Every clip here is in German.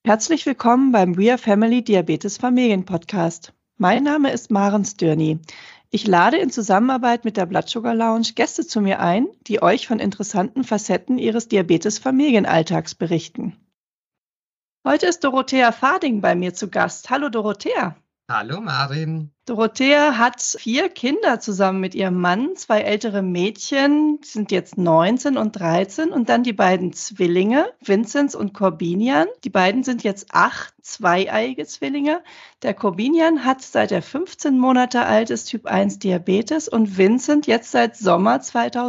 Herzlich willkommen beim We Are Family Diabetes Familien Podcast. Mein Name ist Maren Stürny. Ich lade in Zusammenarbeit mit der Blood Sugar Lounge Gäste zu mir ein, die euch von interessanten Facetten ihres Diabetes-Familienalltags berichten. Heute ist Dorothea Fading bei mir zu Gast. Hallo Dorothea. Hallo Maren. Dorothea hat 4 Kinder zusammen mit ihrem Mann, 2 ältere Mädchen, die sind jetzt 19 und 13 und dann die beiden Zwillinge, Vinzenz und Corbinian. Die beiden sind jetzt 8 zweieiige Zwillinge. Der Corbinian hat seit er 15 Monate alt ist Typ 1 Diabetes und Vincent jetzt seit Sommer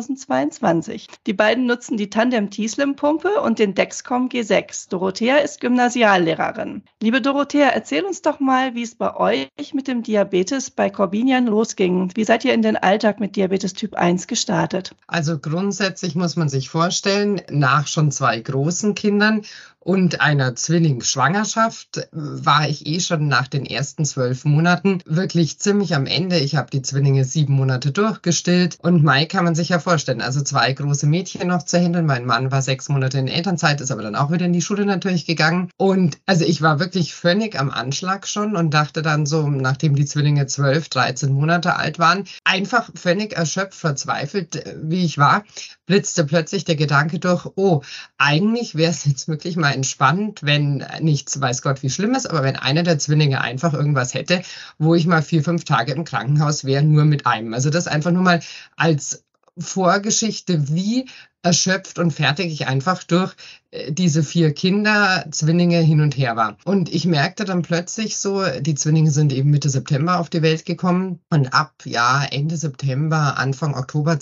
2022. Die beiden nutzen die Tandem-T-Slim-Pumpe und den Dexcom G6. Dorothea ist Gymnasiallehrerin. Liebe Dorothea, erzähl uns doch mal, wie es bei euch mit dem Diabetes bei Corbinian losging. Wie seid ihr in den Alltag mit Diabetes Typ 1 gestartet? Also grundsätzlich muss man sich vorstellen, nach schon 2 großen Kindern und einer Zwillingsschwangerschaft war ich schon nach den ersten 12 Monaten wirklich ziemlich am Ende. Ich habe die Zwillinge 7 Monate durchgestillt und Mai kann man sich ja vorstellen. Also 2 große Mädchen noch zu handeln. Mein Mann war 6 Monate in Elternzeit, ist aber dann auch wieder in die Schule natürlich gegangen. Und also ich war wirklich völlig am Anschlag schon und dachte dann so, nachdem die Zwillinge 12, 13 Monate alt waren, einfach völlig erschöpft, verzweifelt, wie ich war, blitzte plötzlich der Gedanke durch, oh, eigentlich wäre es jetzt wirklich mal entspannt, wenn nichts, weiß Gott wie schlimm ist, aber wenn einer der Zwillinge einfach irgendwas hätte, wo ich mal 4, 5 Tage im Krankenhaus wäre, nur mit einem. Also das einfach nur mal als Vorgeschichte, wie erschöpft und fertig ich einfach durch diese 4 Kinder, Zwillinge hin und her war. Und ich merkte dann plötzlich so, die Zwillinge sind eben Mitte September auf die Welt gekommen und ab Ende September, Anfang Oktober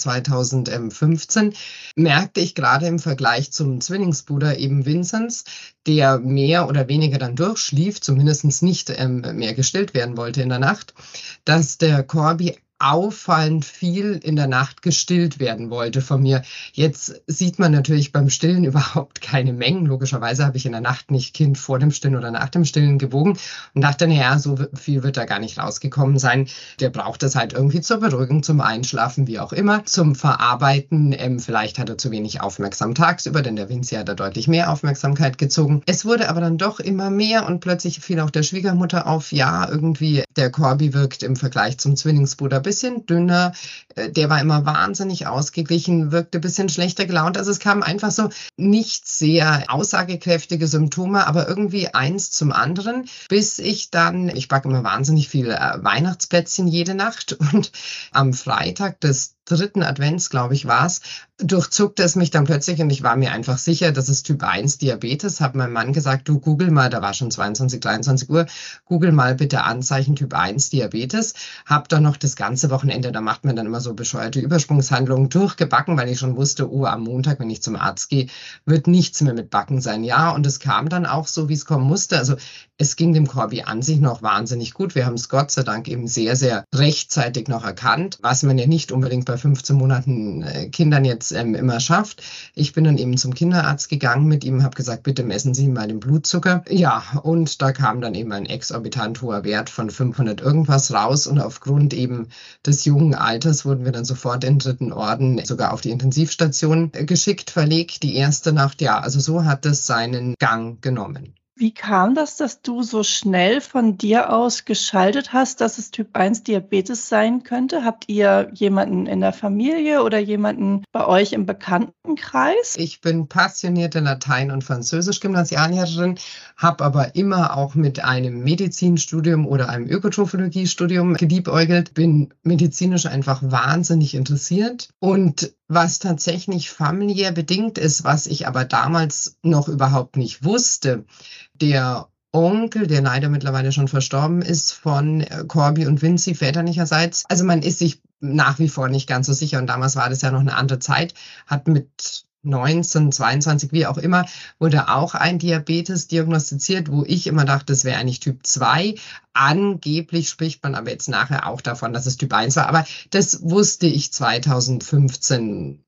2015 merkte ich gerade im Vergleich zum Zwillingsbruder eben Vinzenz, der mehr oder weniger dann durchschlief, zumindest nicht mehr gestillt werden wollte in der Nacht, dass der Corby auffallend viel in der Nacht gestillt werden wollte von mir. Jetzt sieht man natürlich beim Stillen überhaupt keine Mengen. Logischerweise habe ich in der Nacht nicht Kind vor dem Stillen oder nach dem Stillen gewogen und dachte, naja, so viel wird da gar nicht rausgekommen sein. Der braucht es halt irgendwie zur Beruhigung, zum Einschlafen, wie auch immer, zum Verarbeiten. Vielleicht hat er zu wenig aufmerksam tagsüber, denn der Vinzi hat da deutlich mehr Aufmerksamkeit gezogen. Es wurde aber dann doch immer mehr und plötzlich fiel auch der Schwiegermutter auf, ja, irgendwie der Corby wirkt im Vergleich zum Zwillingsbruder bisschen dünner, der war immer wahnsinnig ausgeglichen, wirkte ein bisschen schlechter gelaunt. Also es kamen einfach so nicht sehr aussagekräftige Symptome, aber irgendwie eins zum anderen, bis ich backe immer wahnsinnig viel Weihnachtsplätzchen jede Nacht und am Freitag des 3. Advents, glaube ich, war es, durchzuckte es mich dann plötzlich und ich war mir einfach sicher, das ist Typ 1 Diabetes, habe meinem Mann gesagt, du google mal, da war schon 22, 23 Uhr, google mal bitte Anzeichen Typ 1 Diabetes, habe dann noch das ganze Wochenende, da macht man dann immer so bescheuerte Übersprungshandlungen, durchgebacken, weil ich schon wusste, oh, am Montag, wenn ich zum Arzt gehe, wird nichts mehr mit Backen sein. Ja, und es kam dann auch so, wie es kommen musste. Also es ging dem Corby an sich noch wahnsinnig gut. Wir haben es Gott sei Dank eben sehr, sehr rechtzeitig noch erkannt, was man ja nicht unbedingt bei 15 Monaten Kindern jetzt immer schafft. Ich bin dann eben zum Kinderarzt gegangen mit ihm, habe gesagt, bitte messen Sie mal den Blutzucker. Ja, und da kam dann eben ein exorbitant hoher Wert von 500 irgendwas raus und aufgrund eben des jungen Alters wurden wir dann sofort in den 3. Orden sogar auf die Intensivstation geschickt, verlegt. Die erste Nacht, ja, also so hat es seinen Gang genommen. Wie kam das, dass du so schnell von dir aus geschaltet hast, dass es Typ 1 Diabetes sein könnte? Habt ihr jemanden in der Familie oder jemanden bei euch im Bekanntenkreis? Ich bin passionierte Latein- und Französisch-Gymnasiallehrerin, habe aber immer auch mit einem Medizinstudium oder einem Ökotrophologiestudium geliebäugelt, bin medizinisch einfach wahnsinnig interessiert und was tatsächlich familiär bedingt ist, was ich aber damals noch überhaupt nicht wusste, der Onkel, der leider mittlerweile schon verstorben ist, von Corby und Vinzi väterlicherseits. Also man ist sich nach wie vor nicht ganz so sicher und damals war das ja noch eine andere Zeit, hat mit 19, 22, wie auch immer, wurde auch ein Diabetes diagnostiziert, wo ich immer dachte, das wäre eigentlich Typ 2. Angeblich spricht man aber jetzt nachher auch davon, dass es Typ 1 war. Aber das wusste ich 2015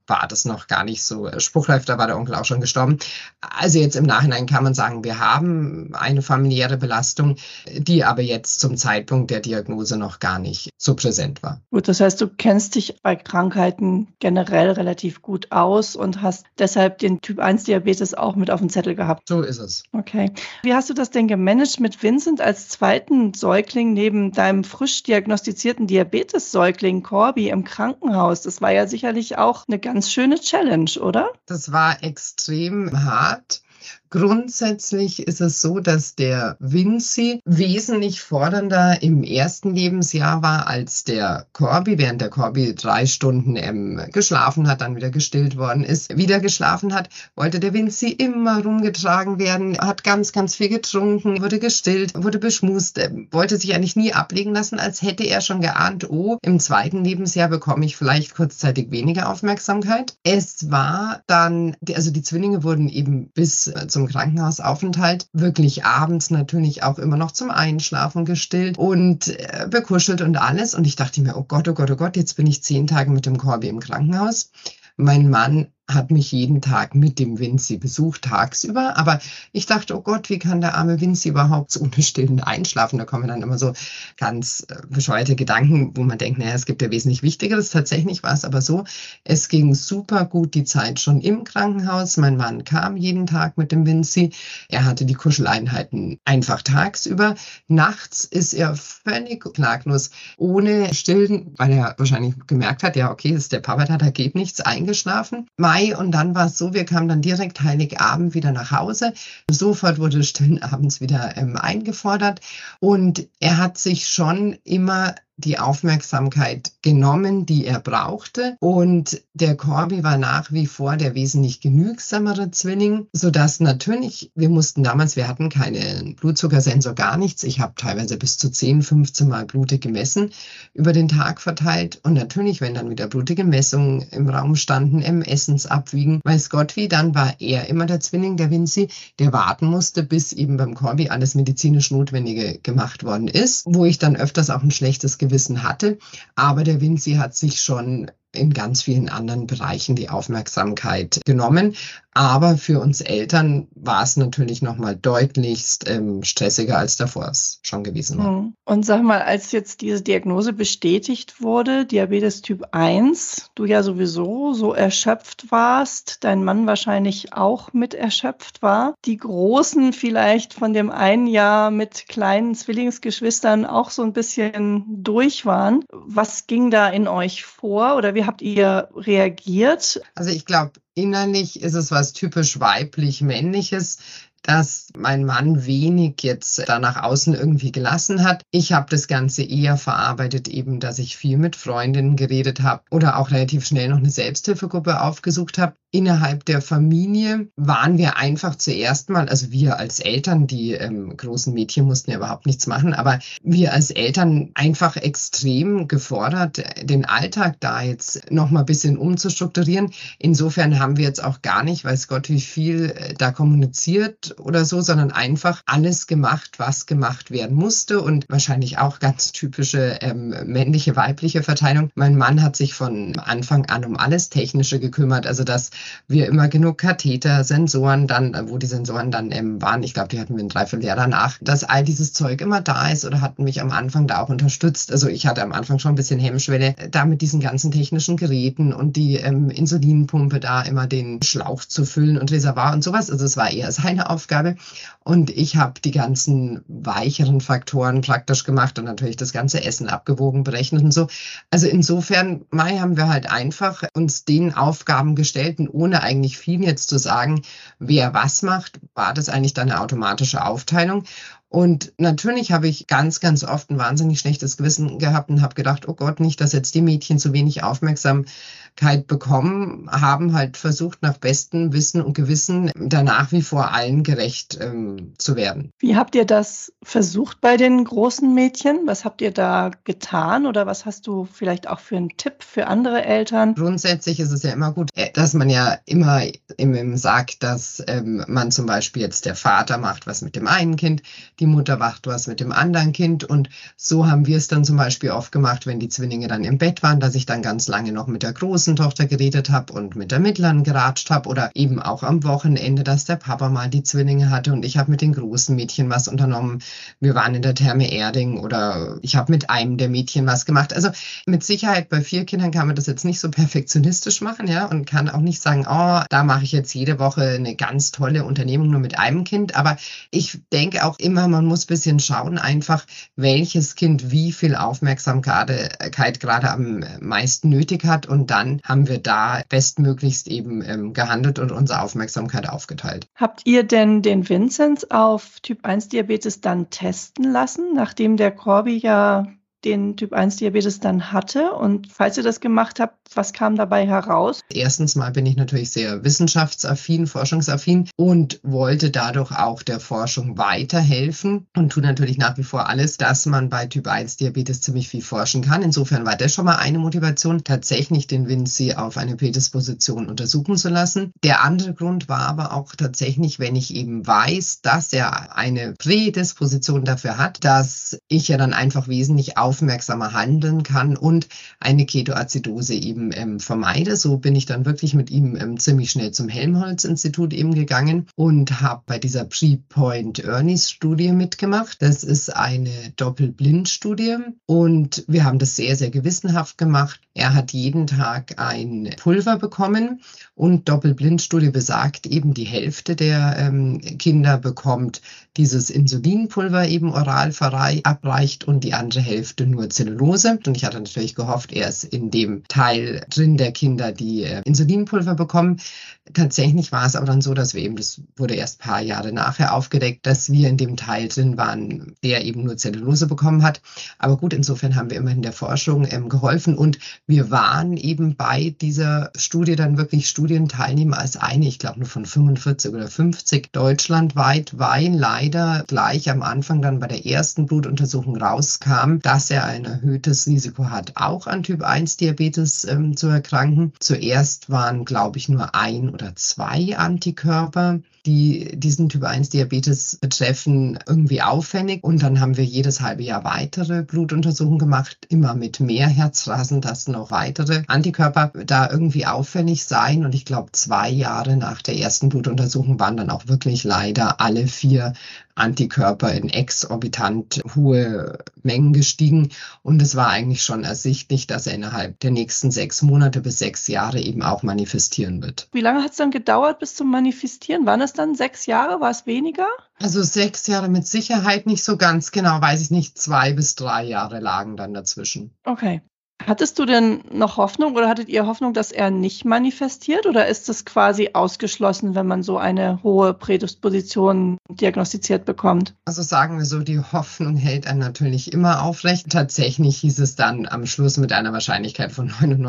war das noch gar nicht so spruchreif, da war der Onkel auch schon gestorben. Also jetzt im Nachhinein kann man sagen, wir haben eine familiäre Belastung, die aber jetzt zum Zeitpunkt der Diagnose noch gar nicht so präsent war. Gut, das heißt, du kennst dich bei Krankheiten generell relativ gut aus und hast deshalb den Typ-1-Diabetes auch mit auf dem Zettel gehabt. So ist es. Okay. Wie hast du das denn gemanagt mit Vincent als zweiten Säugling neben deinem frisch diagnostizierten Diabetes-Säugling Corby im Krankenhaus? Das war ja sicherlich auch eine ganz schöne Challenge, oder? Das war extrem hart. Grundsätzlich ist es so, dass der Vinci wesentlich fordernder im ersten Lebensjahr war als der Corby. Während der Corby 3 Stunden geschlafen hat, dann wieder gestillt worden ist, wieder geschlafen hat, wollte der Vinci immer rumgetragen werden, hat ganz, ganz viel getrunken, wurde gestillt, wurde beschmust, wollte sich eigentlich nie ablegen lassen, als hätte er schon geahnt, oh, im zweiten Lebensjahr bekomme ich vielleicht kurzzeitig weniger Aufmerksamkeit. Es war dann, also die Zwillinge wurden eben bis zum Krankenhausaufenthalt wirklich abends natürlich auch immer noch zum Einschlafen gestillt und bekuschelt und alles. Und ich dachte mir, oh Gott, oh Gott, oh Gott, jetzt bin ich 10 Tage mit dem Corby im Krankenhaus. Mein Mann hat mich jeden Tag mit dem Vinci besucht, tagsüber. Aber ich dachte, oh Gott, wie kann der arme Vinci überhaupt so ohne Stillen einschlafen? Da kommen dann immer so ganz bescheuerte Gedanken, wo man denkt, naja, es gibt ja wesentlich Wichtigeres. Tatsächlich war es aber so, es ging super gut die Zeit schon im Krankenhaus. Mein Mann kam jeden Tag mit dem Vinci. Er hatte die Kuscheleinheiten einfach tagsüber. Nachts ist er völlig klaglos, ohne Stillen, weil er wahrscheinlich gemerkt hat, ja, okay, das ist der Papa da geht nichts, eingeschlafen. Und dann war es so, wir kamen dann direkt Heiligabend wieder nach Hause. Sofort wurde Stillen abends wieder eingefordert und er hat sich schon immer die Aufmerksamkeit genommen, die er brauchte. Und der Corby war nach wie vor der wesentlich genügsamere Zwilling, sodass natürlich, wir hatten keinen Blutzuckersensor, gar nichts. Ich habe teilweise bis zu 10, 15 Mal Blute gemessen, über den Tag verteilt. Und natürlich, wenn dann wieder blutige Messungen im Raum standen, Essensabwiegen, weiß Gott wie, dann war er immer der Zwilling, der Vinci, der warten musste, bis eben beim Corby alles medizinisch Notwendige gemacht worden ist, wo ich dann öfters auch ein schlechtes Gewissen hatte. Aber der Vinci hat sich schon in ganz vielen anderen Bereichen die Aufmerksamkeit genommen. Aber für uns Eltern war es natürlich nochmal deutlichst stressiger, als davor es schon gewesen war. Und sag mal, als jetzt diese Diagnose bestätigt wurde, Diabetes Typ 1, du ja sowieso so erschöpft warst, dein Mann wahrscheinlich auch mit erschöpft war, die Großen vielleicht von dem einen Jahr mit kleinen Zwillingsgeschwistern auch so ein bisschen durch waren. Was ging da in euch vor oder wie habt ihr reagiert? Also ich glaube, innerlich ist es was typisch weiblich-männliches, dass mein Mann wenig jetzt da nach außen irgendwie gelassen hat. Ich habe das Ganze eher verarbeitet, eben, dass ich viel mit Freundinnen geredet habe oder auch relativ schnell noch eine Selbsthilfegruppe aufgesucht habe. Innerhalb der Familie waren wir einfach zuerst mal, also wir als Eltern, die großen Mädchen mussten ja überhaupt nichts machen, aber wir als Eltern einfach extrem gefordert, den Alltag da jetzt noch mal ein bisschen umzustrukturieren. Insofern haben wir jetzt auch gar nicht, weiß Gott, wie viel da kommuniziert oder so, sondern einfach alles gemacht, was gemacht werden musste und wahrscheinlich auch ganz typische männliche, weibliche Verteilung. Mein Mann hat sich von Anfang an um alles Technische gekümmert, also dass wir immer genug Katheter, Sensoren dann, wo die Sensoren dann waren, ich glaube, die hatten wir ein Dreivierteljahr danach, dass all dieses Zeug immer da ist oder hatten mich am Anfang da auch unterstützt. Also ich hatte am Anfang schon ein bisschen Hemmschwelle, da mit diesen ganzen technischen Geräten und die Insulinpumpe da immer den Schlauch zu füllen und Reservoir und sowas. Also es war eher seine Aufgabe und ich habe die ganzen weicheren Faktoren praktisch gemacht und natürlich das ganze Essen abgewogen, berechnet und so. Also insofern, haben wir halt einfach uns den Aufgaben gestellt und ohne eigentlich viel jetzt zu sagen, wer was macht, war das eigentlich dann eine automatische Aufteilung. Und natürlich habe ich ganz, ganz oft ein wahnsinnig schlechtes Gewissen gehabt und habe gedacht, oh Gott, nicht, dass jetzt die Mädchen zu wenig Aufmerksamkeit bekommen, haben halt versucht, nach bestem Wissen und Gewissen da nach wie vor allen gerecht zu werden. Wie habt ihr das versucht bei den großen Mädchen? Was habt ihr da getan oder was hast du vielleicht auch für einen Tipp für andere Eltern? Grundsätzlich ist es ja immer gut, dass man ja immer sagt, dass man zum Beispiel jetzt der Vater macht was mit dem einen Kind, die Mutter macht was mit dem anderen Kind und so haben wir es dann zum Beispiel oft gemacht, wenn die Zwillinge dann im Bett waren, dass ich dann ganz lange noch mit der Großen großen Tochter geredet habe und mit der mittleren geratscht habe oder eben auch am Wochenende, dass der Papa mal die Zwillinge hatte und ich habe mit den großen Mädchen was unternommen. Wir waren in der Therme Erding oder ich habe mit einem der Mädchen was gemacht. Also mit Sicherheit bei 4 Kindern kann man das jetzt nicht so perfektionistisch machen, ja, und kann auch nicht sagen, oh, da mache ich jetzt jede Woche eine ganz tolle Unternehmung nur mit einem Kind. Aber ich denke auch immer, man muss ein bisschen schauen, einfach welches Kind wie viel Aufmerksamkeit gerade am meisten nötig hat. Und dann haben wir da bestmöglichst eben gehandelt und unsere Aufmerksamkeit aufgeteilt. Habt ihr denn den Vinzenz auf Typ-1-Diabetes dann testen lassen, nachdem der Corby ja den Typ-1-Diabetes dann hatte? Und falls ihr das gemacht habt, was kam dabei heraus? Erstens mal bin ich natürlich sehr wissenschaftsaffin, forschungsaffin und wollte dadurch auch der Forschung weiterhelfen und tue natürlich nach wie vor alles, dass man bei Typ-1-Diabetes ziemlich viel forschen kann. Insofern war das schon mal eine Motivation, tatsächlich den Vinci auf eine Prädisposition untersuchen zu lassen. Der andere Grund war aber auch tatsächlich, wenn ich eben weiß, dass er eine Prädisposition dafür hat, dass ich ja dann einfach wesentlich aufmerksamer handeln kann und eine Ketoazidose eben vermeide. So bin ich dann wirklich mit ihm ziemlich schnell zum Helmholtz-Institut eben gegangen und habe bei dieser Pre-Point-Ernies-Studie mitgemacht. Das ist eine Doppelblindstudie und wir haben das sehr, sehr gewissenhaft gemacht. Er hat jeden Tag ein Pulver bekommen und Doppelblindstudie besagt eben, die Hälfte der Kinder bekommt dieses Insulinpulver eben oral verabreicht und die andere Hälfte nur Zellulose. Und ich hatte natürlich gehofft, er ist in dem Teil drin der Kinder, die Insulinpulver bekommen. Tatsächlich war es aber dann so, dass wir eben, das wurde erst ein paar Jahre nachher aufgedeckt, dass wir in dem Teil drin waren, der eben nur Zellulose bekommen hat. Aber gut, insofern haben wir immerhin der Forschung geholfen und wir waren eben bei dieser Studie dann wirklich Studienteilnehmer als eine, ich glaube nur von 45 oder 50 deutschlandweit, weil leider gleich am Anfang dann bei der ersten Blutuntersuchung rauskam, dass er ein erhöhtes Risiko hat, auch an Typ-1-Diabetes zu erkranken. Zuerst waren, glaube ich, nur 1 oder 2 Antikörper, die diesen Typ-1-Diabetes betreffen, irgendwie auffällig. Und dann haben wir jedes halbe Jahr weitere Blutuntersuchungen gemacht, immer mit mehr Herzrasen, dass noch weitere Antikörper da irgendwie auffällig seien. Und ich glaube, 2 Jahre nach der ersten Blutuntersuchung waren dann auch wirklich leider alle 4 Antikörper in exorbitant hohe Mengen gestiegen. Und es war eigentlich schon ersichtlich, dass er innerhalb der nächsten 6 Monate bis 6 Jahre eben auch manifestieren wird. Wie lange hat es dann gedauert bis zum Manifestieren? Waren es dann 6 Jahre? War es weniger? Also 6 Jahre mit Sicherheit nicht so ganz genau, weiß ich nicht. 2 bis 3 Jahre lagen dann dazwischen. Okay. Hattest du denn noch Hoffnung oder hattet ihr Hoffnung, dass er nicht manifestiert oder ist es quasi ausgeschlossen, wenn man so eine hohe Prädisposition diagnostiziert bekommt? Also sagen wir so, die Hoffnung hält einen natürlich immer aufrecht. Tatsächlich hieß es dann am Schluss mit einer Wahrscheinlichkeit von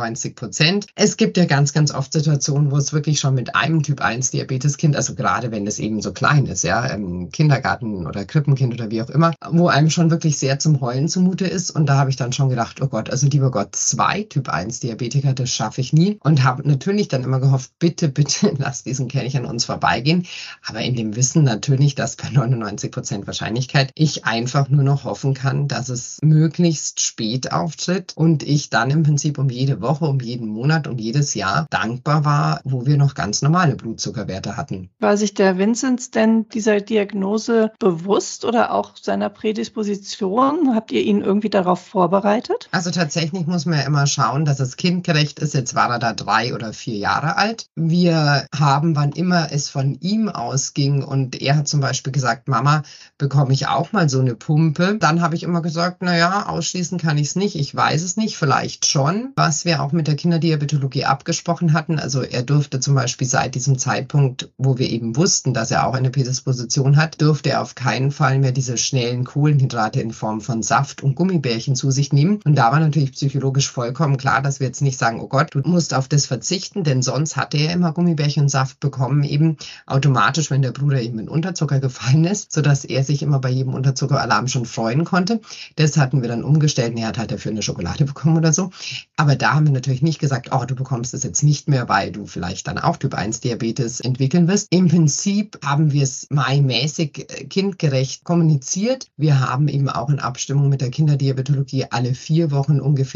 99%. Es gibt ja ganz, ganz oft Situationen, wo es wirklich schon mit einem Typ-1-Diabetes-Kind, also gerade wenn es eben so klein ist, ja, im Kindergarten oder Krippenkind oder wie auch immer, wo einem schon wirklich sehr zum Heulen zumute ist. Und da habe ich dann schon gedacht, oh Gott, also lieber Gott, 2 Typ-1-Diabetiker, das schaffe ich nie. Und habe natürlich dann immer gehofft, bitte, bitte, lass diesen Kelch an uns vorbeigehen. Aber in dem Wissen natürlich, dass bei 99% Wahrscheinlichkeit ich einfach nur noch hoffen kann, dass es möglichst spät auftritt und ich dann im Prinzip um jede Woche, um jeden Monat, um jedes Jahr dankbar war, wo wir noch ganz normale Blutzuckerwerte hatten. War sich der Vinzenz denn dieser Diagnose bewusst oder auch seiner Prädisposition? Habt ihr ihn irgendwie darauf vorbereitet? Also tatsächlich muss man ja immer schauen, dass es kindgerecht ist. Jetzt war er da 3 oder 4 Jahre alt. Wir haben, wann immer es von ihm ausging und er hat zum Beispiel gesagt, Mama, bekomme ich auch mal so eine Pumpe? Dann habe ich immer gesagt, naja, ausschließen kann ich es nicht. Ich weiß es nicht, vielleicht schon. Was wir auch mit der Kinderdiabetologie abgesprochen hatten, also er durfte zum Beispiel seit diesem Zeitpunkt, wo wir eben wussten, dass er auch eine Prädisposition hat, durfte er auf keinen Fall mehr diese schnellen Kohlenhydrate in Form von Saft und Gummibärchen zu sich nehmen. Und da war natürlich psychologisch vollkommen klar, dass wir jetzt nicht sagen, oh Gott, du musst auf das verzichten, denn sonst hatte er immer Gummibärchen und Saft bekommen, eben automatisch, wenn der Bruder eben in Unterzucker gefallen ist, sodass er sich immer bei jedem Unterzuckeralarm schon freuen konnte. Das hatten wir dann umgestellt. Er hat halt dafür eine Schokolade bekommen oder so. Aber da haben wir natürlich nicht gesagt, oh, du bekommst es jetzt nicht mehr, weil du vielleicht dann auch Typ-1-Diabetes entwickeln wirst. Im Prinzip haben wir es mäßig kindgerecht kommuniziert. Wir haben eben auch in Abstimmung mit der Kinderdiabetologie alle 4 Wochen ungefähr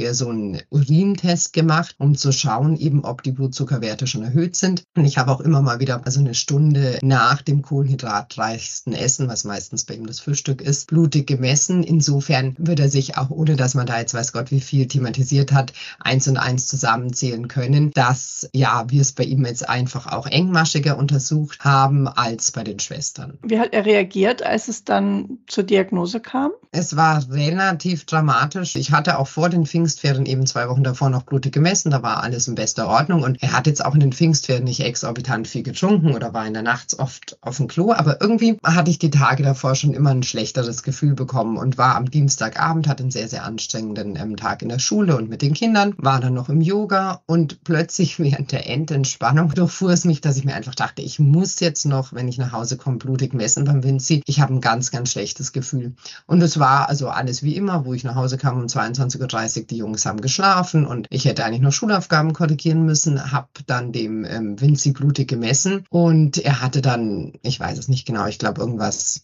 er so einen Urintest gemacht, um zu schauen, eben ob die Blutzuckerwerte schon erhöht sind. Und ich habe auch immer mal wieder, also eine Stunde nach dem kohlenhydratreichsten Essen, was meistens bei ihm das Frühstück ist, blutig gemessen. Insofern wird er sich auch, ohne dass man da jetzt weiß Gott wie viel thematisiert hat, 1 und 1 zusammenzählen können, dass ja wir es bei ihm jetzt einfach auch engmaschiger untersucht haben als bei den Schwestern. Wie hat er reagiert, als es dann zur Diagnose kam? Es war relativ dramatisch. Ich hatte auch vor den Pfingstferien eben 2 Wochen davor noch blutig gemessen. Da war alles in bester Ordnung. Und er hat jetzt auch in den Pfingstferien nicht exorbitant viel getrunken oder war in der Nacht oft auf dem Klo. Aber irgendwie hatte ich die Tage davor schon immer ein schlechteres Gefühl bekommen und war am Dienstagabend, hatte einen sehr, sehr anstrengenden Tag in der Schule und mit den Kindern, war dann noch im Yoga und plötzlich während der Endentspannung durchfuhr es mich, dass ich mir einfach dachte, ich muss jetzt noch, wenn ich nach Hause komme, blutig messen beim Vinzi. Ich habe ein ganz, ganz schlechtes Gefühl. Und es war also alles wie immer, wo ich nach Hause kam um 22:30 Uhr, die Jungs haben geschlafen und ich hätte eigentlich noch Schulaufgaben korrigieren müssen, habe dann dem Vinzi blutig gemessen und er hatte dann, ich weiß es nicht genau, ich glaube irgendwas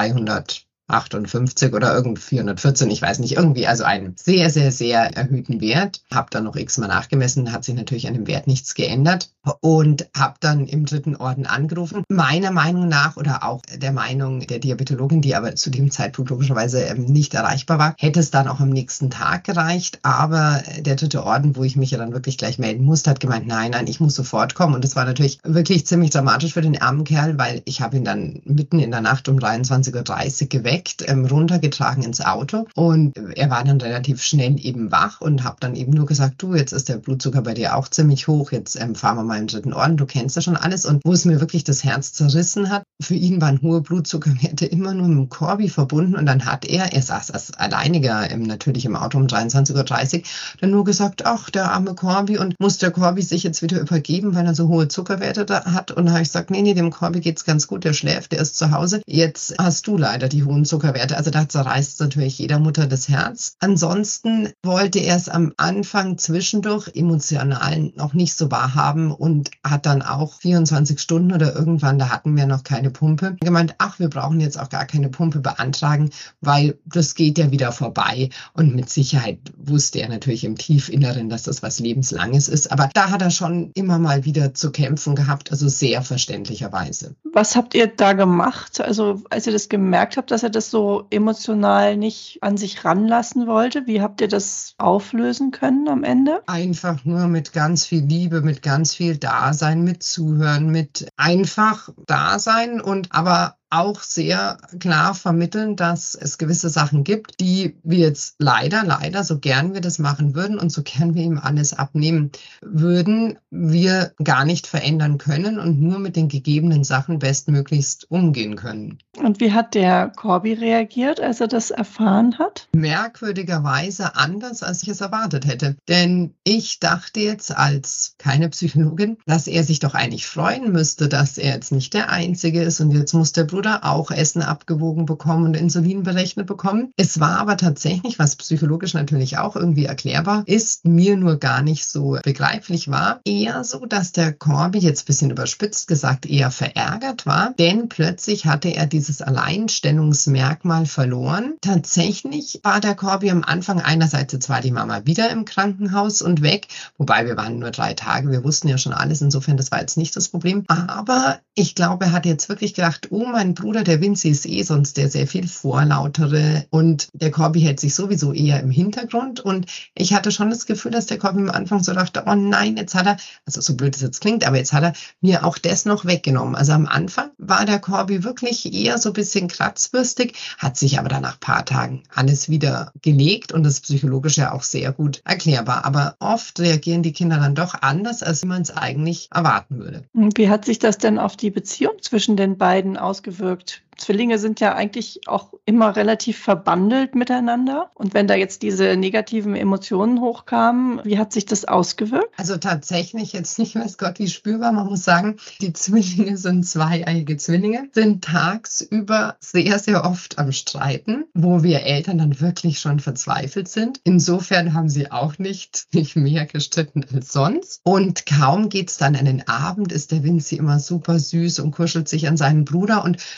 358 oder irgendwie 414, ich weiß nicht, irgendwie, also einen sehr, sehr, sehr erhöhten Wert. Habe dann noch x-mal nachgemessen, hat sich natürlich an dem Wert nichts geändert und habe dann im 3. Orden angerufen. Meiner Meinung nach oder auch der Meinung der Diabetologin, die aber zu dem Zeitpunkt logischerweise nicht erreichbar war, hätte es dann auch am nächsten Tag gereicht. Aber der 3. Orden, wo ich mich ja dann wirklich gleich melden musste, hat gemeint, nein, ich muss sofort kommen. Und das war natürlich wirklich ziemlich dramatisch für den armen Kerl, weil ich habe ihn dann mitten in der Nacht um 23:30 Uhr geweckt, runtergetragen ins Auto und er war dann relativ schnell eben wach und habe dann eben nur gesagt, du, jetzt ist der Blutzucker bei dir auch ziemlich hoch, jetzt fahren wir mal im 3. Orden, du kennst ja schon alles. Und wo es mir wirklich das Herz zerrissen hat, für ihn waren hohe Blutzuckerwerte immer nur mit dem Corby verbunden und dann hat er saß als Alleiniger natürlich im Auto um 23:30 Uhr, dann nur gesagt, ach, der arme Corby, und muss der Corby sich jetzt wieder übergeben, weil er so hohe Zuckerwerte da hat. Und da habe ich gesagt, nee, dem Corby geht's ganz gut, der schläft, der ist zu Hause. Jetzt hast du leider die hohen Zuckerwerte. Also da zerreißt natürlich jeder Mutter das Herz. Ansonsten wollte er es am Anfang zwischendurch emotional noch nicht so wahrhaben und hat dann auch 24 Stunden oder irgendwann, da hatten wir noch keine Pumpe, gemeint, ach, wir brauchen jetzt auch gar keine Pumpe beantragen, weil das geht ja wieder vorbei. Und mit Sicherheit wusste er natürlich im Tiefinneren, dass das was Lebenslanges ist. Aber da hat er schon immer mal wieder zu kämpfen gehabt, also sehr verständlicherweise. Was habt ihr da gemacht? Also als ihr das gemerkt habt, dass er das so emotional nicht an sich ranlassen wollte, wie habt ihr das auflösen können am Ende? Einfach nur mit ganz viel Liebe, mit ganz viel Dasein, mit Zuhören, mit einfach Dasein und aber auch sehr klar vermitteln, dass es gewisse Sachen gibt, die wir jetzt leider, so gern wir das machen würden und so gern wir ihm alles abnehmen würden, wir gar nicht verändern können und nur mit den gegebenen Sachen bestmöglichst umgehen können. Und wie hat der Corby reagiert, als er das erfahren hat? Merkwürdigerweise anders, als ich es erwartet hätte. Denn ich dachte jetzt als keine Psychologin, dass er sich doch eigentlich freuen müsste, dass er jetzt nicht der Einzige ist und jetzt muss der Bruder auch Essen abgewogen bekommen und Insulin berechnet bekommen. Es war aber tatsächlich, was psychologisch natürlich auch irgendwie erklärbar ist, mir nur gar nicht so begreiflich war, eher so, dass der Corby, jetzt ein bisschen überspitzt gesagt, eher verärgert war, denn plötzlich hatte er dieses Alleinstellungsmerkmal verloren. Tatsächlich war der Corby am Anfang einerseits, jetzt war die Mama wieder im Krankenhaus und weg, wobei wir waren nur 3 Tage, wir wussten ja schon alles, insofern das war jetzt nicht das Problem, aber ich glaube, er hat jetzt wirklich gedacht, oh, mein Bruder, der Vinzi, ist sonst der sehr viel vorlautere und der Corby hält sich sowieso eher im Hintergrund und ich hatte schon das Gefühl, dass der Corby am Anfang so dachte, oh nein, jetzt hat er, also so blöd es jetzt klingt, aber jetzt hat er mir auch das noch weggenommen. Also am Anfang war der Corby wirklich eher so ein bisschen kratzbürstig, hat sich aber dann nach ein paar Tagen alles wieder gelegt und das ist psychologisch ja auch sehr gut erklärbar. Aber oft reagieren die Kinder dann doch anders, als man es eigentlich erwarten würde. Wie hat sich das denn auf die Beziehung zwischen den beiden ausgewirkt? Zwillinge sind ja eigentlich auch immer relativ verbandelt miteinander. Und wenn da jetzt diese negativen Emotionen hochkamen, wie hat sich das ausgewirkt? Also tatsächlich jetzt nicht, weiß Gott, wie spürbar. Man muss sagen, die Zwillinge sind zweieiige Zwillinge, sind tagsüber sehr, sehr oft am Streiten, wo wir Eltern dann wirklich schon verzweifelt sind. Insofern haben sie auch nicht mehr gestritten als sonst. Und kaum geht's dann an den Abend, ist der Vinzi immer super süß und kuschelt sich an seinen Bruder. Und das hat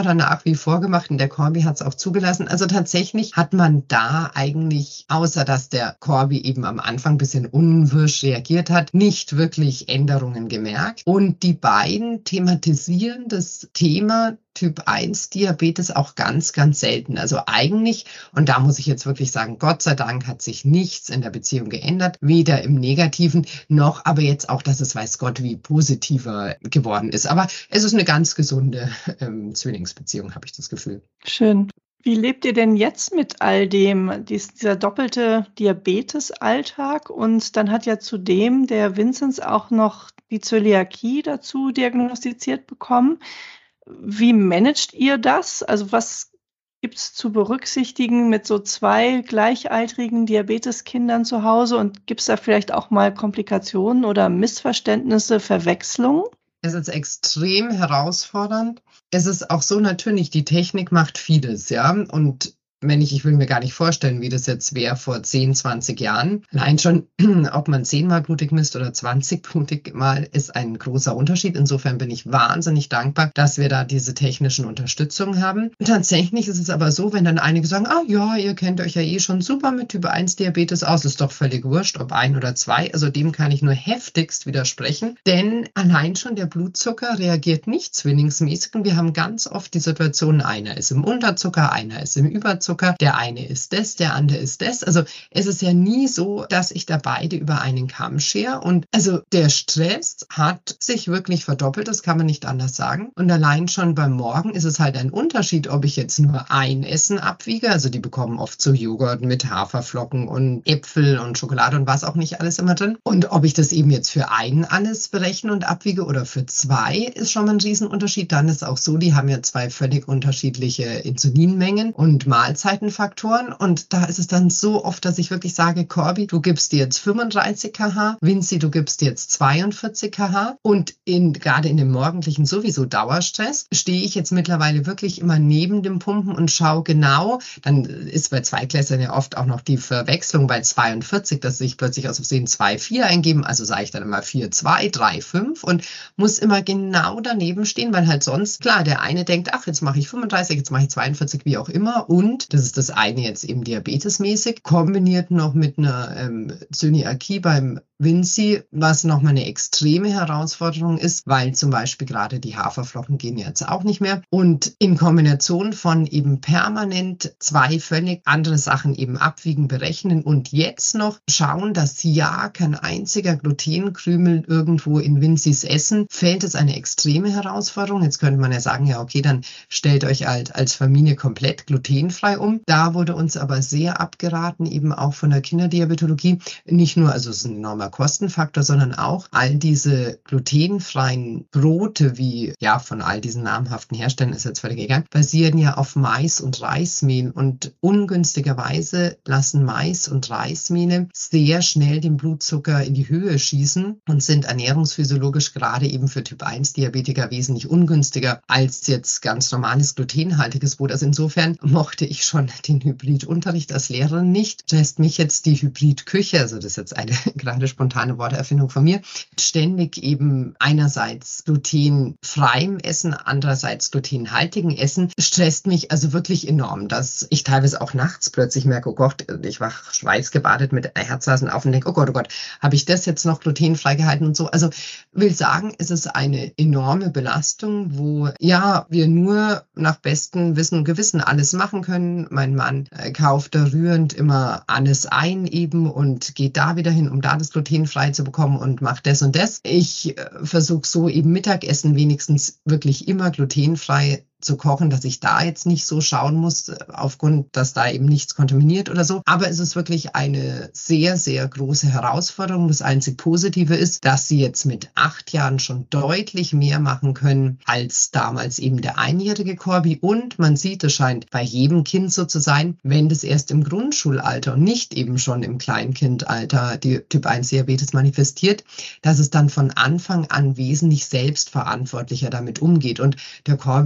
er nach wie vor gemacht und der Corby hat es auch zugelassen. Also tatsächlich hat man da eigentlich, außer dass der Corby eben am Anfang ein bisschen unwirsch reagiert hat, nicht wirklich Änderungen gemerkt. Und die beiden thematisieren das Thema Typ 1 Diabetes auch ganz, ganz selten. Also eigentlich, und da muss ich jetzt wirklich sagen, Gott sei Dank hat sich nichts in der Beziehung geändert, weder im Negativen noch aber jetzt auch, dass es weiß Gott wie positiver geworden ist. Aber es ist eine ganz gesunde Zwillingsbeziehung, habe ich das Gefühl. Schön. Wie lebt ihr denn jetzt mit all dem, dieser doppelte Diabetesalltag? Und dann hat ja zudem der Vinzenz auch noch die Zöliakie dazu diagnostiziert bekommen. Wie managt ihr das? Also was gibt es zu berücksichtigen mit so 2 gleichaltrigen Diabeteskindern zu Hause? Und gibt es da vielleicht auch mal Komplikationen oder Missverständnisse, Verwechslungen? Es ist extrem herausfordernd. Es ist auch so natürlich, die Technik macht vieles, ja. Und ich will mir gar nicht vorstellen, wie das jetzt wäre vor 10, 20 Jahren. Allein schon, ob man 10-mal blutig misst oder 20 blutig mal, ist ein großer Unterschied. Insofern bin ich wahnsinnig dankbar, dass wir da diese technischen Unterstützungen haben. Tatsächlich ist es aber so, wenn dann einige sagen, ja, ihr kennt euch ja eh schon super mit Typ 1 Diabetes aus, ist doch völlig wurscht, ob 1 oder 2. Also dem kann ich nur heftigst widersprechen, denn allein schon der Blutzucker reagiert nicht zwillingsmäßig und wir haben ganz oft die Situation, einer ist im Unterzucker, einer ist im Überzucker. Der eine ist das, der andere ist das. Also es ist ja nie so, dass ich da beide über einen Kamm schere. Und also der Stress hat sich wirklich verdoppelt, das kann man nicht anders sagen. Und allein schon beim Morgen ist es halt ein Unterschied, ob ich jetzt nur ein Essen abwiege. Also die bekommen oft so Joghurt mit Haferflocken und Äpfel und Schokolade und was auch nicht alles immer drin. Und ob ich das eben jetzt für einen alles berechne und abwiege oder für 2, ist schon mal ein Riesenunterschied. Dann ist auch so, die haben ja 2 völlig unterschiedliche Insulinmengen und Mahlzeitenfaktoren. Und da ist es dann so oft, dass ich wirklich sage, Corby, du gibst dir jetzt 35 kH, Vinzi, du gibst dir jetzt 42 kH. Und gerade in dem morgendlichen sowieso Dauerstress stehe ich jetzt mittlerweile wirklich immer neben dem Pumpen und schaue genau, dann ist bei Zweiklässlern ja oft auch noch die Verwechslung bei 42, dass sich plötzlich aus Versehen 2,4 eingeben, also sage ich dann immer 4,2, 3,5 und muss immer genau daneben stehen, weil halt sonst, klar, der eine denkt, ach, jetzt mache ich 35, jetzt mache ich 42, wie auch immer. Und das ist das eine jetzt eben diabetesmäßig, kombiniert noch mit einer Zöliakie beim Vinzi, was nochmal eine extreme Herausforderung ist, weil zum Beispiel gerade die Haferflocken gehen jetzt auch nicht mehr. Und in Kombination von eben permanent 2 völlig andere Sachen eben abwiegen, berechnen und jetzt noch schauen, dass ja kein einziger Glutenkrümel irgendwo in Vinzis Essen, fällt es eine extreme Herausforderung. Jetzt könnte man ja sagen, ja okay, dann stellt euch halt als Familie komplett glutenfrei um. Da wurde uns aber sehr abgeraten, eben auch von der Kinderdiabetologie, nicht nur, also es ist ein enormer Kostenfaktor, sondern auch all diese glutenfreien Brote, wie ja von all diesen namhaften Herstellern, ist jetzt völlig egal, basieren ja auf Mais- und Reismehl und ungünstigerweise lassen Mais- und Reismehle sehr schnell den Blutzucker in die Höhe schießen und sind ernährungsphysiologisch gerade eben für Typ 1 Diabetiker wesentlich ungünstiger als jetzt ganz normales glutenhaltiges Brot. Also insofern mochte ich schon den Hybridunterricht als Lehrerin nicht. Lässt mich jetzt die Hybridküche, also das ist jetzt eine gerade spontane Worterfindung von mir, ständig eben einerseits glutenfreiem Essen, andererseits glutenhaltigen Essen, stresst mich also wirklich enorm, dass ich teilweise auch nachts plötzlich merke, oh Gott, ich wach schweißgebadet mit Herzrasen auf und denke, oh Gott, habe ich das jetzt noch glutenfrei gehalten und so. Also will sagen, es ist eine enorme Belastung, wo ja wir nur nach bestem Wissen und Gewissen alles machen können. Mein Mann kauft da rührend immer alles ein eben und geht da wieder hin, um da das glutenfrei zu bekommen und macht das und das. Ich versuche so eben Mittagessen wenigstens wirklich immer glutenfrei zu kochen, dass ich da jetzt nicht so schauen muss, aufgrund, dass da eben nichts kontaminiert oder so. Aber es ist wirklich eine sehr, sehr große Herausforderung. Das einzig Positive ist, dass sie jetzt mit 8 Jahren schon deutlich mehr machen können als damals eben der einjährige Corby. Und man sieht, es scheint bei jedem Kind so zu sein, wenn das erst im Grundschulalter und nicht eben schon im Kleinkindalter die Typ 1 Diabetes manifestiert, dass es dann von Anfang an wesentlich selbstverantwortlicher damit umgeht. Und der Corby ist ja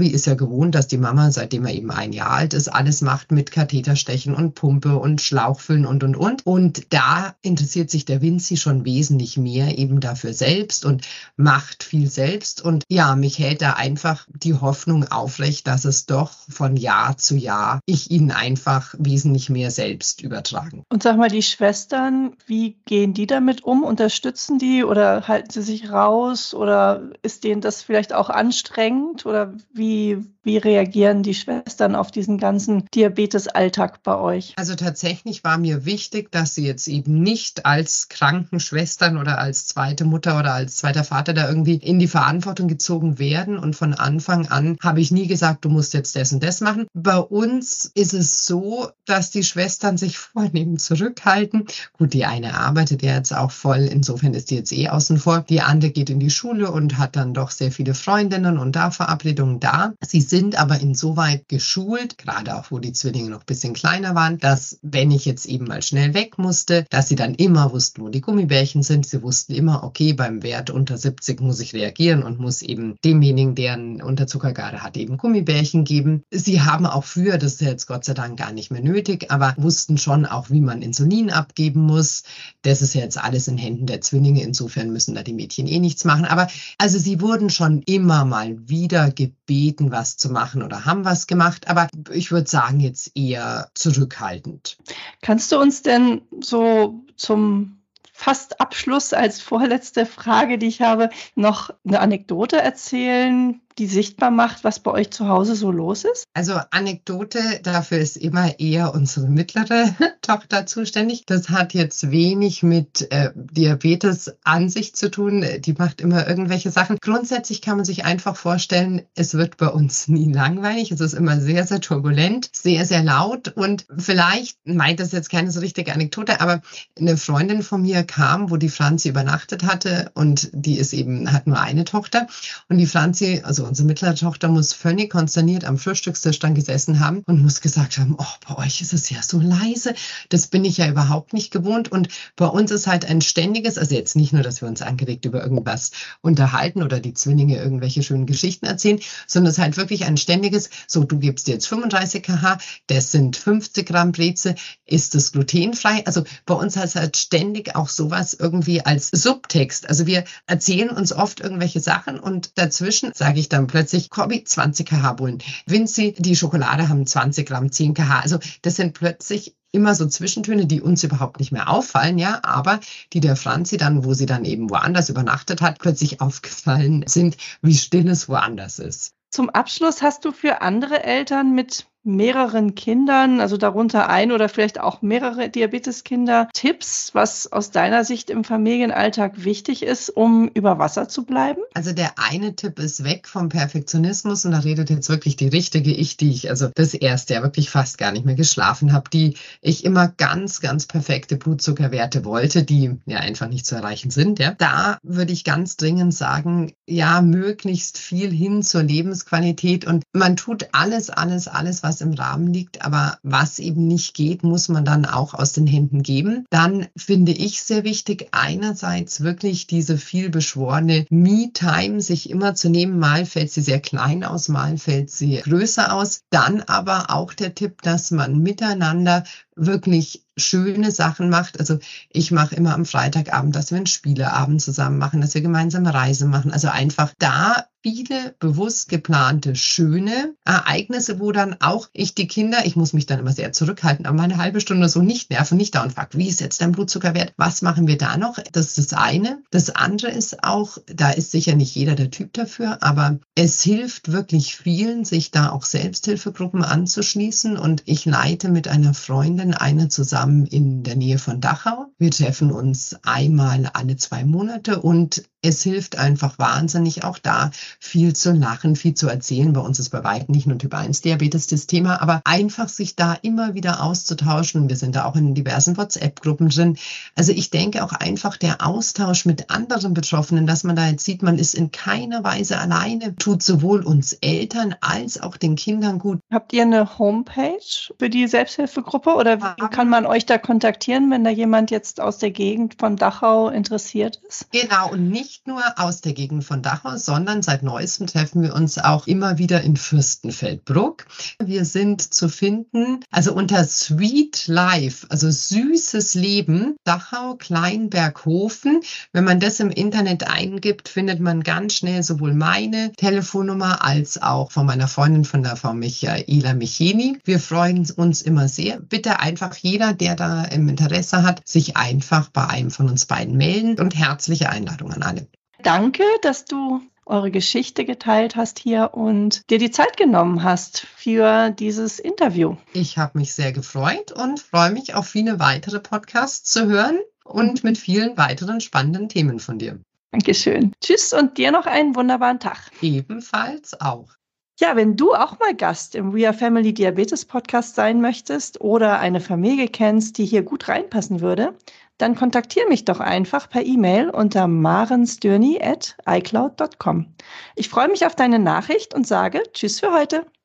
gewohnt, dass die Mama, seitdem er eben 1 Jahr alt ist, alles macht mit Katheterstechen und Pumpe und Schlauchfüllen und. Und da interessiert sich der Vinci schon wesentlich mehr eben dafür selbst und macht viel selbst. Und ja, mich hält da einfach die Hoffnung aufrecht, dass es doch von Jahr zu Jahr ich ihnen einfach wesentlich mehr selbst übertragen. Und sag mal, die Schwestern, wie gehen die damit um? Unterstützen die oder halten sie sich raus oder ist denen das vielleicht auch anstrengend oder wie reagieren die Schwestern auf diesen ganzen Diabetes-Alltag bei euch? Also tatsächlich war mir wichtig, dass sie jetzt eben nicht als Krankenschwestern oder als zweite Mutter oder als zweiter Vater da irgendwie in die Verantwortung gezogen werden. Und von Anfang an habe ich nie gesagt, du musst jetzt das und das machen. Bei uns ist es so, dass die Schwestern sich vornehm zurückhalten. Gut, die eine arbeitet ja jetzt auch voll, insofern ist die jetzt außen vor. Die andere geht in die Schule und hat dann doch sehr viele Freundinnen und da Verabredungen da. Sie sind aber insoweit geschult, gerade auch wo die Zwillinge noch ein bisschen kleiner waren, dass wenn ich jetzt eben mal schnell weg musste, dass sie dann immer wussten, wo die Gummibärchen sind. Sie wussten immer, okay, beim Wert unter 70 muss ich reagieren und muss eben demjenigen, der einen Unterzucker gerade hat, eben Gummibärchen geben. Sie haben auch früher, das ist jetzt Gott sei Dank gar nicht mehr nötig, aber wussten schon auch, wie man Insulin abgeben muss. Das ist jetzt alles in Händen der Zwillinge. Insofern müssen da die Mädchen nichts machen. Aber also sie wurden schon immer mal wieder gebeten, was zu machen oder haben was gemacht. Aber ich würde sagen, jetzt eher zurückhaltend. Kannst du uns denn so zum fast Abschluss als vorletzte Frage, die ich habe, noch eine Anekdote erzählen, die sichtbar macht, was bei euch zu Hause so los ist? Also Anekdote, dafür ist immer eher unsere mittlere Tochter zuständig. Das hat jetzt wenig mit Diabetes an sich zu tun. Die macht immer irgendwelche Sachen. Grundsätzlich kann man sich einfach vorstellen, es wird bei uns nie langweilig. Es ist immer sehr, sehr turbulent, sehr, sehr laut. Und vielleicht meint das jetzt keine so richtige Anekdote, aber eine Freundin von mir kam, wo die Franzi übernachtet hatte und die hat nur eine Tochter. Und die Franzi, also unsere mittlere Tochter, muss völlig konsterniert am Frühstückstisch dann gesessen haben und muss gesagt haben, oh, bei euch ist es ja so leise. Das bin ich ja überhaupt nicht gewohnt. Und bei uns ist halt ein ständiges, also jetzt nicht nur, dass wir uns angeregt über irgendwas unterhalten oder die Zwillinge irgendwelche schönen Geschichten erzählen, sondern es ist halt wirklich ein ständiges, so du gibst jetzt 35 kH, das sind 50 Gramm Breze, ist das glutenfrei? Also bei uns heißt halt ständig auch sowas irgendwie als Subtext. Also wir erzählen uns oft irgendwelche Sachen und dazwischen sage ich dann plötzlich, Corby, 20 kH Bullen. Vinci, die Schokolade haben 20 Gramm, 10 kH. Also das sind plötzlich immer so Zwischentöne, die uns überhaupt nicht mehr auffallen, ja, aber die der Franzi dann, wo sie dann eben woanders übernachtet hat, plötzlich aufgefallen sind, wie still es woanders ist. Zum Abschluss hast du für andere Eltern mit mehreren Kindern, also darunter ein oder vielleicht auch mehrere Diabeteskinder, Tipps, was aus deiner Sicht im Familienalltag wichtig ist, um über Wasser zu bleiben? Also der eine Tipp ist weg vom Perfektionismus und da redet jetzt wirklich die richtige also das erste, ja wirklich fast gar nicht mehr geschlafen habe, die ich immer ganz, ganz perfekte Blutzuckerwerte wollte, die ja einfach nicht zu erreichen sind. Ja. Da würde ich ganz dringend sagen, ja, möglichst viel hin zur Lebensqualität und man tut alles, was im Rahmen liegt, aber was eben nicht geht, muss man dann auch aus den Händen geben. Dann finde ich sehr wichtig, einerseits wirklich diese viel beschworene Me-Time sich immer zu nehmen. Mal fällt sie sehr klein aus, mal fällt sie größer aus. Dann aber auch der Tipp, dass man miteinander wirklich schöne Sachen macht. Also ich mache immer am Freitagabend, dass wir einen Spieleabend zusammen machen, dass wir gemeinsam eine Reise machen. Also einfach da viele bewusst geplante, schöne Ereignisse, wo dann auch ich muss mich dann immer sehr zurückhalten, aber mal eine halbe Stunde so nicht nerven, nicht da und fragt, wie ist jetzt dein Blutzuckerwert? Was machen wir da noch? Das ist das eine. Das andere ist auch, da ist sicher nicht jeder der Typ dafür, aber es hilft wirklich vielen, sich da auch Selbsthilfegruppen anzuschließen und ich leite mit einer Freundin eine zusammen in der Nähe von Dachau. Wir treffen uns einmal alle 2 Monate und es hilft einfach wahnsinnig auch da viel zu lachen, viel zu erzählen. Bei uns ist bei weitem nicht nur Typ-1-Diabetes das Thema, aber einfach sich da immer wieder auszutauschen. Wir sind da auch in diversen WhatsApp-Gruppen drin. Also ich denke auch einfach der Austausch mit anderen Betroffenen, dass man da jetzt sieht, man ist in keiner Weise alleine, tut sowohl uns Eltern als auch den Kindern gut. Habt ihr eine Homepage für die Selbsthilfegruppe oder wie kann man euch da kontaktieren, wenn da jemand jetzt aus der Gegend von Dachau interessiert ist? Genau, und nicht nicht nur aus der Gegend von Dachau, sondern seit neuestem treffen wir uns auch immer wieder in Fürstenfeldbruck. Wir sind zu finden, also unter Sweet Life, also süßes Leben, Dachau, Kleinberghofen. Wenn man das im Internet eingibt, findet man ganz schnell sowohl meine Telefonnummer als auch von meiner Freundin, von der Frau Michaela Micheni. Wir freuen uns immer sehr. Bitte einfach jeder, der da im Interesse hat, sich einfach bei einem von uns beiden melden und herzliche Einladung an alle. Danke, dass du eure Geschichte geteilt hast hier und dir die Zeit genommen hast für dieses Interview. Ich habe mich sehr gefreut und freue mich auf viele weitere Podcasts zu hören und mit vielen weiteren spannenden Themen von dir. Dankeschön. Tschüss und dir noch einen wunderbaren Tag. Ebenfalls auch. Ja, wenn du auch mal Gast im We Are Family Diabetes Podcast sein möchtest oder eine Familie kennst, die hier gut reinpassen würde, dann kontaktiere mich doch einfach per E-Mail unter marensdürny@icloud.com. Ich freue mich auf deine Nachricht und sage Tschüss für heute.